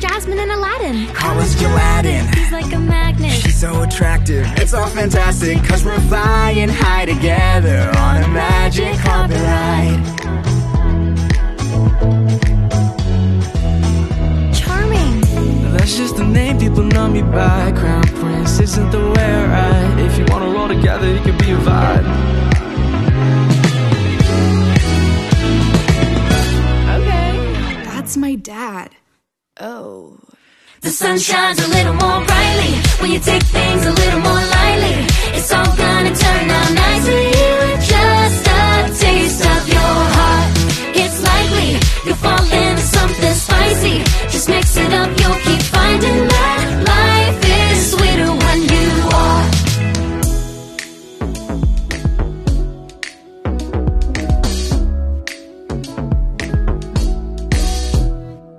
Jasmine and Aladdin. I was Aladdin. He's like a magnet. She's so attractive. It's all fantastic, cause we're flying high together on a magic carpet ride. Charming. That's just the name people know me by. Crown Prince isn't the way I ride. If you want to roll together, you can be a vibe. Okay. That's my dad. Oh. The sun shines a little more brightly when you take things a little more lightly. It's all gonna turn out nicely with just a taste of your heart. It's likely you'll fall in